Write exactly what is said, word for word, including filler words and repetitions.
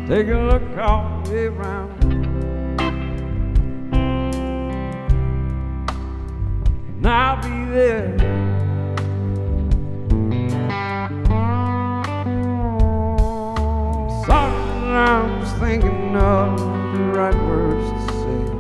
Take a look all the way around. And I'll be there. I'm sorry that I'm just thinking of the right words to say.